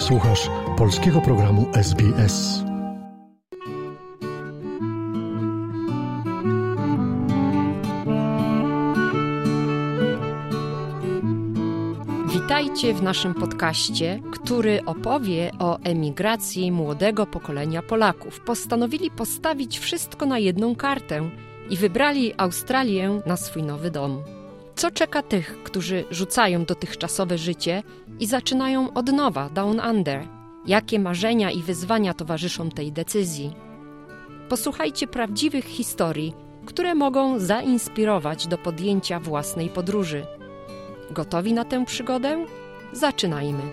Słuchasz polskiego programu SBS. Witajcie w naszym podcaście, który opowie o emigracji młodego pokolenia Polaków. Postanowili postawić wszystko na jedną kartę i wybrali Australię na swój nowy dom. Co czeka tych, którzy rzucają dotychczasowe życie i zaczynają od nowa, Down Under? Jakie marzenia i wyzwania towarzyszą tej decyzji? Posłuchajcie prawdziwych historii, które mogą zainspirować do podjęcia własnej podróży. Gotowi na tę przygodę? Zaczynajmy!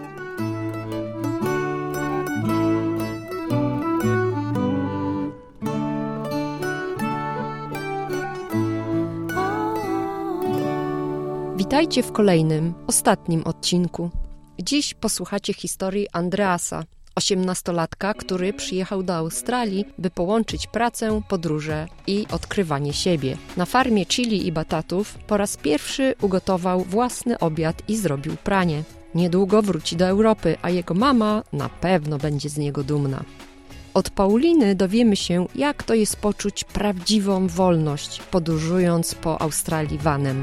Witajcie w kolejnym, ostatnim odcinku. Dziś posłuchacie historii Andreasa, 18-latka, który przyjechał do Australii, by połączyć pracę, podróże i odkrywanie siebie. Na farmie chili i batatów po raz pierwszy ugotował własny obiad i zrobił pranie. Niedługo wróci do Europy, a jego mama na pewno będzie z niego dumna. Od Pauliny dowiemy się, jak to jest poczuć prawdziwą wolność, podróżując po Australii vanem.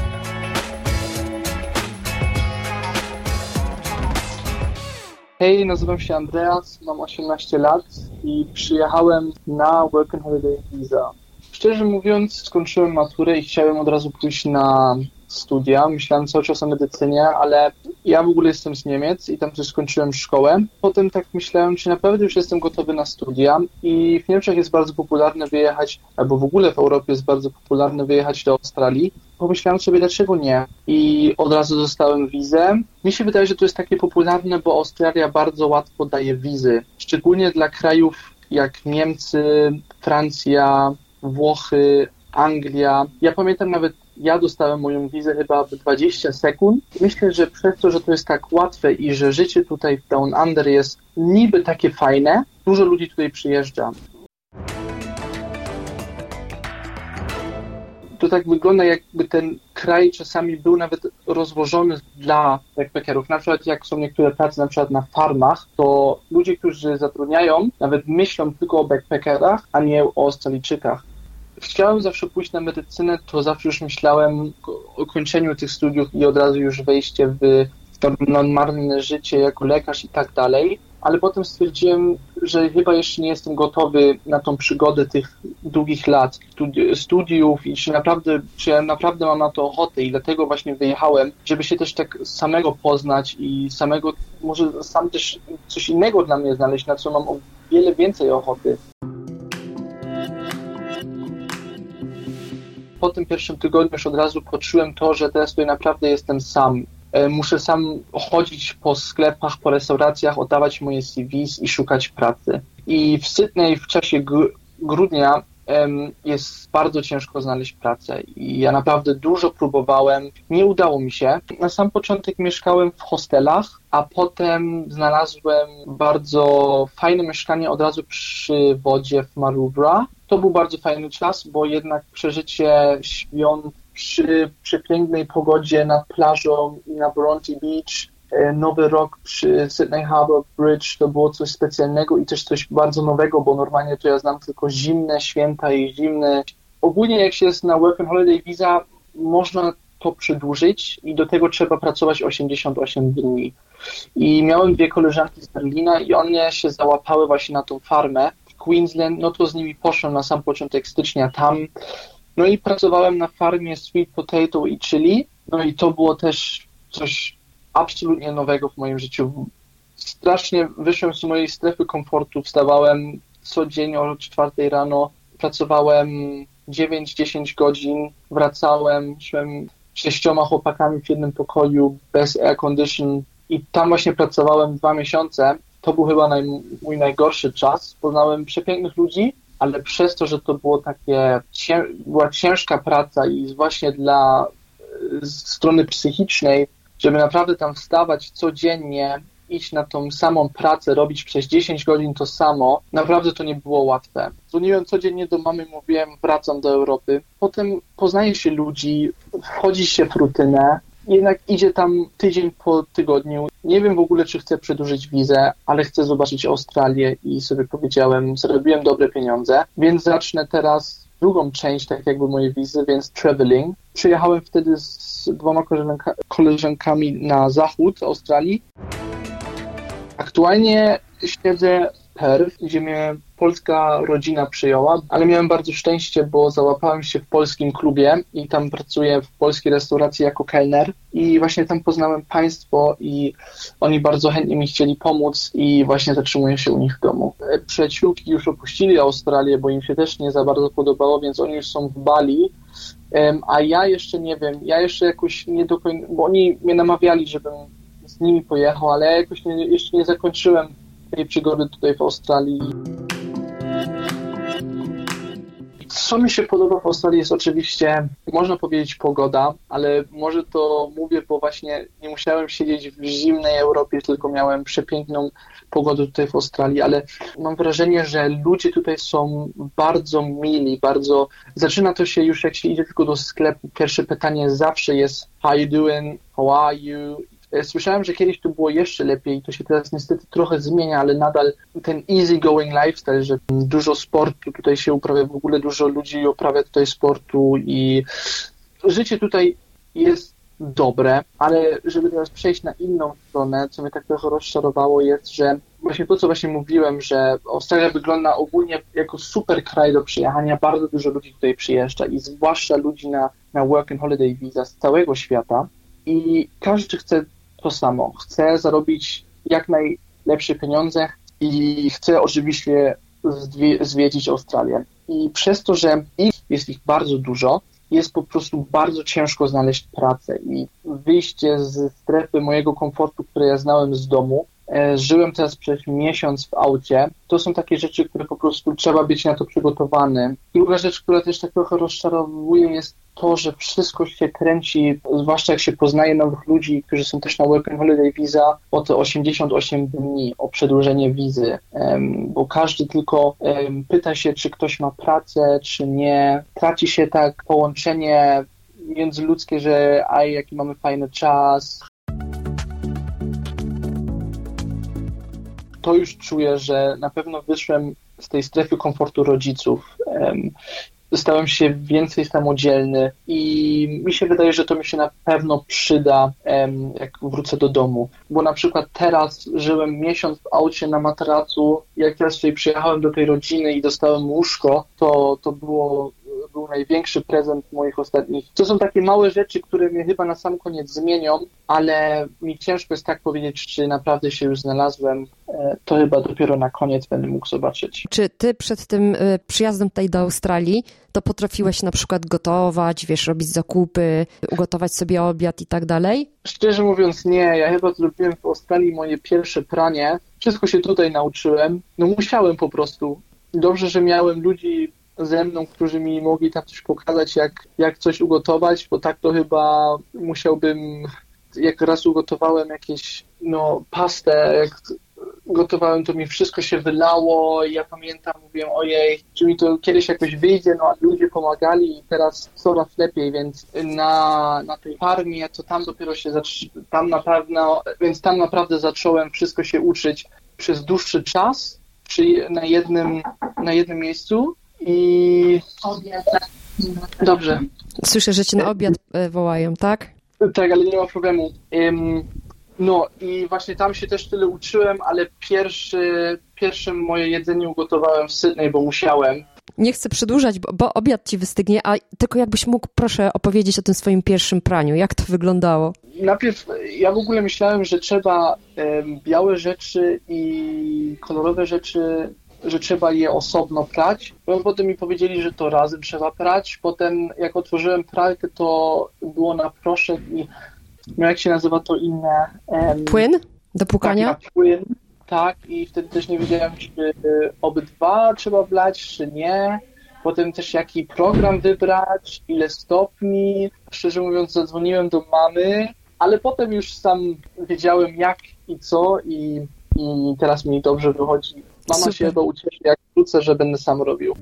Hej, nazywam się Andreas, mam 18 lat i przyjechałem na Work and Holiday Visa. Szczerze mówiąc, skończyłem maturę i chciałem od razu pójść na studia. Myślałem cały czas o medycynie, ale ja w ogóle jestem z Niemiec i tam też skończyłem szkołę. Potem tak myślałem, czy naprawdę już jestem gotowy na studia i w Niemczech jest bardzo popularne wyjechać, albo w ogóle w Europie jest bardzo popularne wyjechać do Australii. Pomyślałem sobie, dlaczego nie? I od razu dostałem wizę. Mi się wydaje, że to jest takie popularne, bo Australia bardzo łatwo daje wizy. Szczególnie dla krajów jak Niemcy, Francja, Włochy, Anglia. Ja pamiętam nawet, ja dostałem moją wizę chyba w 20 sekund. Myślę, że przez to, że to jest tak łatwe i że życie tutaj w Down Under jest niby takie fajne, dużo ludzi tutaj przyjeżdża. To tak wygląda, jakby ten kraj czasami był nawet rozłożony dla backpackerów. Na przykład jak są niektóre prace na przykład na farmach, to ludzie, którzy zatrudniają, nawet myślą tylko o backpackerach, a nie o Australijczykach. Chciałem zawsze pójść na medycynę, to zawsze już myślałem o kończeniu tych studiów i od razu już wejście w normalne życie jako lekarz i tak dalej. Ale potem stwierdziłem, że chyba jeszcze nie jestem gotowy na tą przygodę tych długich lat studiów i czy ja naprawdę mam na to ochotę i dlatego właśnie wyjechałem, żeby się też tak samego poznać i samego, może sam też coś innego dla mnie znaleźć, na co mam o wiele więcej ochoty. Po tym pierwszym tygodniu już od razu poczułem to, że teraz tutaj naprawdę jestem sam. Muszę sam chodzić po sklepach, po restauracjach, oddawać moje CVs i szukać pracy. I w Sydney w czasie grudnia jest bardzo ciężko znaleźć pracę i ja naprawdę dużo próbowałem, nie udało mi się. Na sam początek mieszkałem w hostelach, a potem znalazłem bardzo fajne mieszkanie od razu przy wodzie w Maroubra. To był bardzo fajny czas, bo jednak przeżycie świąt przy przepięknej pogodzie nad plażą i na Bronte Beach, Nowy Rok przy Sydney Harbour Bridge to było coś specjalnego i też coś bardzo nowego, bo normalnie to ja znam tylko zimne święta i zimne. Ogólnie jak się jest na Work and Holiday Visa, można to przedłużyć i do tego trzeba pracować 88 dni. I miałem 2 koleżanki z Berlina i one się załapały właśnie na tą farmę w Queensland, no to z nimi poszłem na sam początek stycznia tam. No i pracowałem na farmie sweet potato i chili, no i to było też coś absolutnie nowego w moim życiu. Strasznie wyszłem z mojej strefy komfortu, wstawałem co dzień o 4 rano, pracowałem 9-10 godzin, wracałem, szłem 6 chłopakami w jednym pokoju bez air condition i tam właśnie pracowałem 2 miesiące. To był chyba mój najgorszy czas. Poznałem przepięknych ludzi, ale przez to, że to było była ciężka praca i właśnie dla strony psychicznej, żeby naprawdę tam wstawać codziennie, iść na tą samą pracę, robić przez 10 godzin to samo, naprawdę to nie było łatwe. Dzwoniłem codziennie do mamy, mówiłem, wracam do Europy. Potem poznaje się ludzi, wchodzi się w rutynę jednak idzie tam tydzień po tygodniu. Nie wiem w ogóle, czy chcę przedłużyć wizę, ale chcę zobaczyć Australię i sobie powiedziałem, zarobiłem dobre pieniądze, więc zacznę teraz drugą część, tak jakby mojej wizy, więc traveling. Przyjechałem wtedy z 2 koleżankami na zachód Australii. Aktualnie siedzę w Perth, gdzie mnie polska rodzina przyjęła, ale miałem bardzo szczęście, bo załapałem się w polskim klubie i tam pracuję w polskiej restauracji jako kelner i właśnie tam poznałem państwo i oni bardzo chętnie mi chcieli pomóc i właśnie zatrzymuję się u nich w domu. Przyjaciółki już opuścili Australię, bo im się też nie za bardzo podobało, więc oni już są w Bali, a ja jeszcze nie wiem, ja jeszcze jakoś nie do końca, bo oni mnie namawiali, żebym z nimi pojechał, ale ja jakoś jeszcze nie zakończyłem tej przygody tutaj w Australii. Co mi się podoba w Australii jest oczywiście, można powiedzieć, pogoda, ale może to mówię, bo właśnie nie musiałem siedzieć w zimnej Europie, tylko miałem przepiękną pogodę tutaj w Australii, ale mam wrażenie, że ludzie tutaj są bardzo mili, bardzo... Zaczyna to się już, jak się idzie tylko do sklepu. Pierwsze pytanie zawsze jest how you doing, how are you? Słyszałem, że kiedyś to było jeszcze lepiej, to się teraz niestety trochę zmienia, ale nadal ten easy going lifestyle, że dużo sportu tutaj się uprawia, w ogóle dużo ludzi uprawia tutaj sportu i życie tutaj jest dobre, ale żeby teraz przejść na inną stronę, co mnie tak trochę rozczarowało, jest, że właśnie to, co właśnie mówiłem, że Australia wygląda ogólnie jako super kraj do przyjechania, bardzo dużo ludzi tutaj przyjeżdża i zwłaszcza ludzi na work and holiday visa z całego świata i każdy chce to samo. Chce zarobić jak najlepsze pieniądze i chce oczywiście zwiedzić Australię. I przez to, że jest ich bardzo dużo, jest po prostu bardzo ciężko znaleźć pracę i wyjście z strefy mojego komfortu, które ja znałem z domu. Żyłem teraz przez miesiąc w aucie. To są takie rzeczy, które po prostu trzeba być na to przygotowany. Druga rzecz, która też tak trochę rozczarowuje, jest to, że wszystko się kręci, zwłaszcza jak się poznaje nowych ludzi, którzy są też na Work and Holiday Visa, o te 88 dni, o przedłużenie wizy, bo każdy tylko pyta się, czy ktoś ma pracę, czy nie. Traci się tak połączenie międzyludzkie, że jaki mamy fajny czas. To już czuję, że na pewno wyszłem z tej strefy komfortu rodziców. Stałem się więcej samodzielny i mi się wydaje, że to mi się na pewno przyda, jak wrócę do domu. Bo na przykład teraz żyłem miesiąc w aucie na materacu. Jak teraz tutaj przyjechałem do tej rodziny i dostałem łóżko, to był największy prezent moich ostatnich. To są takie małe rzeczy, które mnie chyba na sam koniec zmienią, ale mi ciężko jest tak powiedzieć, czy naprawdę się już znalazłem. To chyba dopiero na koniec będę mógł zobaczyć. Czy ty przed tym przyjazdem tutaj do Australii to potrafiłeś na przykład gotować, robić zakupy, ugotować sobie obiad i tak dalej? Szczerze mówiąc nie. Ja chyba zrobiłem w Australii moje pierwsze pranie. Wszystko się tutaj nauczyłem. Musiałem po prostu. Dobrze, że miałem ludzi ze mną, którzy mi mogli tam coś pokazać, jak coś ugotować, bo tak to chyba musiałbym, jak raz ugotowałem jakieś, pastę, jak gotowałem, to mi wszystko się wylało i ja pamiętam, mówiłem, ojej, czy mi to kiedyś jakoś wyjdzie, a ludzie pomagali i teraz coraz lepiej, więc na tej farmie, to tam dopiero się tam naprawdę zacząłem wszystko się uczyć przez dłuższy czas, na jednym miejscu. I... Dobrze. Słyszę, że cię na obiad wołają, tak? Tak, ale nie ma problemu. I właśnie tam się też tyle uczyłem, ale pierwszym moje jedzenie ugotowałem w Sydney, bo musiałem. Nie chcę przedłużać, bo obiad ci wystygnie, a tylko jakbyś mógł, proszę, opowiedzieć o tym swoim pierwszym praniu. Jak to wyglądało? Najpierw ja w ogóle myślałem, że trzeba białe rzeczy i kolorowe rzeczy, że trzeba je osobno prać. Potem mi powiedzieli, że to razem trzeba prać. Potem jak otworzyłem pralkę, to było na proszek i jak się nazywa to inne? Płyn? Do płukania? Tak, płyn. Tak, i wtedy też nie wiedziałem, czy obydwa trzeba wlać, czy nie. Potem też jaki program wybrać, ile stopni. Szczerze mówiąc, zadzwoniłem do mamy, ale potem już sam wiedziałem jak i co i teraz mi dobrze wychodzi. Mama Super. się chyba ucieszy, jak wrócę, że będę sam robił.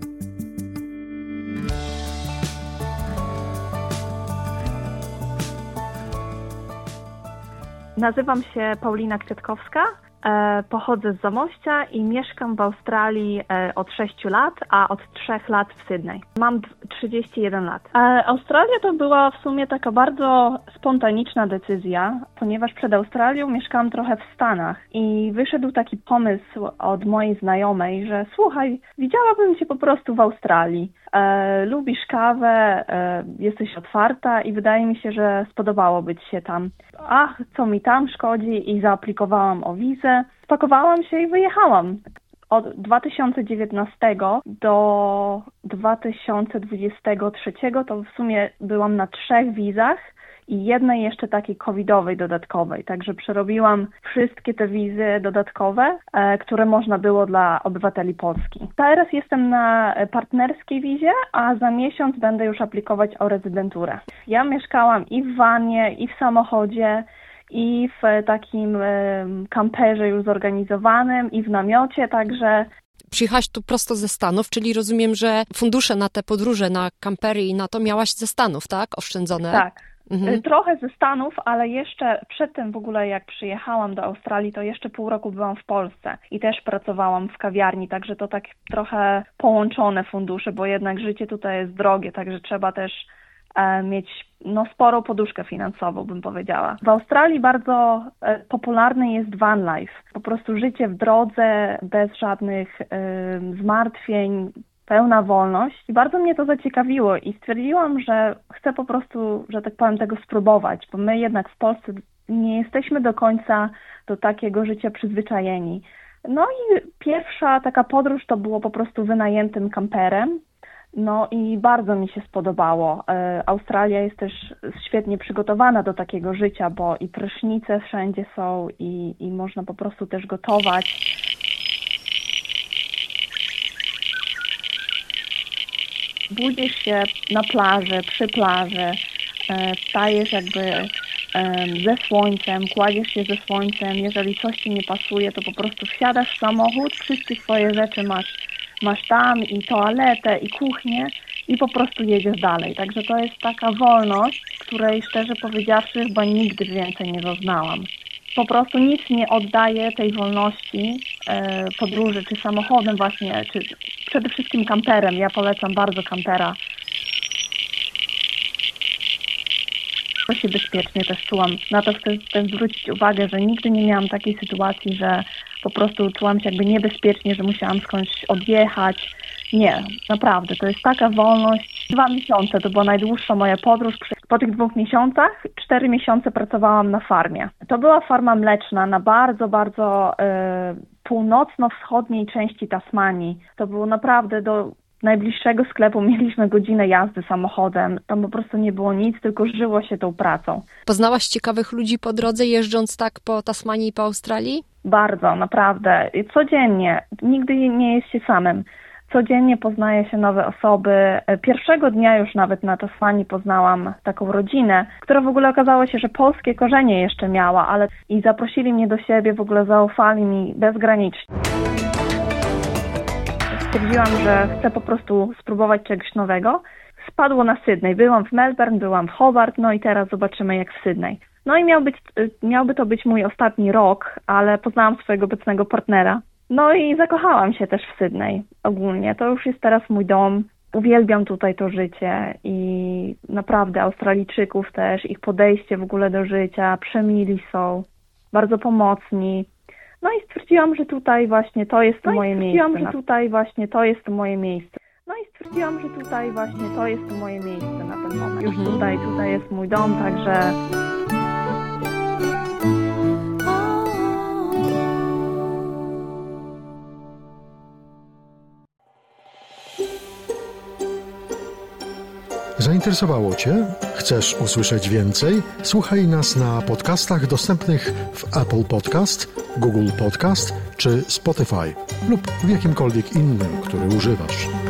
Nazywam się Paulina Kwiatkowska, pochodzę z Zamościa i mieszkam w Australii od 6 lat, a od 3 lat w Sydney. Mam 31 lat. Australia to była w sumie taka bardzo spontaniczna decyzja, ponieważ przed Australią mieszkałam trochę w Stanach i wyszedł taki pomysł od mojej znajomej, że słuchaj, widziałabym cię po prostu w Australii. Lubisz kawę, jesteś otwarta i wydaje mi się, że spodobałoby ci się tam. Ach, co mi tam szkodzi, i zaaplikowałam o wizę. Spakowałam się i wyjechałam. Od 2019 do 2023 to w sumie byłam na 3 wizach i jednej jeszcze takiej covidowej dodatkowej. Także przerobiłam wszystkie te wizy dodatkowe, które można było dla obywateli Polski. Teraz jestem na partnerskiej wizie, a za miesiąc będę już aplikować o rezydenturę. Ja mieszkałam i w vanie, i w samochodzie, i w takim kamperze już zorganizowanym, i w namiocie, także... Przyjechałaś tu prosto ze Stanów, czyli rozumiem, że fundusze na te podróże, na kampery i na to miałaś ze Stanów, tak? Oszczędzone? Tak. Trochę ze Stanów, ale jeszcze przed tym w ogóle jak przyjechałam do Australii, to jeszcze pół roku byłam w Polsce i też pracowałam w kawiarni, także to tak trochę połączone fundusze, bo jednak życie tutaj jest drogie, także trzeba też mieć sporą poduszkę finansową, bym powiedziała. W Australii bardzo popularny jest van life, po prostu życie w drodze, bez żadnych zmartwień, pełna wolność. I bardzo mnie to zaciekawiło i stwierdziłam, że chcę po prostu, że tak powiem, tego spróbować, bo my jednak w Polsce nie jesteśmy do końca do takiego życia przyzwyczajeni. No i pierwsza taka podróż to było po prostu wynajętym kamperem. No i bardzo mi się spodobało. Australia jest też świetnie przygotowana do takiego życia, bo i prysznice wszędzie są i można po prostu też gotować. Budzisz się na plaży, przy plaży, wstajesz jakby ze słońcem, kładziesz się ze słońcem. Jeżeli coś ci nie pasuje, to po prostu wsiadasz w samochód, wszystkie swoje rzeczy masz tam, i toaletę, i kuchnię, i po prostu jedziesz dalej. Także to jest taka wolność, której szczerze powiedziawszy chyba nigdy więcej nie zaznałam. Po prostu nic nie oddaje tej wolności podróży, czy samochodem właśnie, czy przede wszystkim kamperem. Ja polecam bardzo kampera. To się bezpiecznie też czułam. Na to chcę zwrócić uwagę, że nigdy nie miałam takiej sytuacji, że po prostu czułam się jakby niebezpiecznie, że musiałam skądś odjechać. Nie, naprawdę, to jest taka wolność. 2 miesiące to była najdłuższa moja podróż. Po tych 2 miesiącach 4 miesiące pracowałam na farmie. To była farma mleczna na bardzo, bardzo północno-wschodniej części Tasmanii. To było naprawdę do najbliższego sklepu mieliśmy godzinę jazdy samochodem. Tam po prostu nie było nic, tylko żyło się tą pracą. Poznałaś ciekawych ludzi po drodze, jeżdżąc tak po Tasmanii i po Australii? Bardzo, naprawdę. Codziennie. Nigdy nie jest się samym. Codziennie poznaje się nowe osoby. Pierwszego dnia już nawet na Tasmanii poznałam taką rodzinę, która w ogóle okazało się, że polskie korzenie jeszcze miała, ale i zaprosili mnie do siebie, w ogóle zaufali mi bezgranicznie. Stwierdziłam, że chcę po prostu spróbować czegoś nowego. Spadło na Sydney. Byłam w Melbourne, byłam w Hobart, no i teraz zobaczymy jak w Sydney. No i miałby to być mój ostatni rok, ale poznałam swojego obecnego partnera. No i zakochałam się też w Sydney ogólnie. To już jest teraz mój dom. Uwielbiam tutaj to życie i naprawdę Australijczyków też, ich podejście w ogóle do życia, przemili są, bardzo pomocni. No i stwierdziłam, że tutaj właśnie to jest moje miejsce. No i stwierdziłam, że tutaj właśnie to jest moje miejsce na ten moment. Już tutaj jest mój dom, także... Zainteresowało Cię? Chcesz usłyszeć więcej? Słuchaj nas na podcastach dostępnych w Apple Podcast, Google Podcast czy Spotify lub w jakimkolwiek innym, który używasz.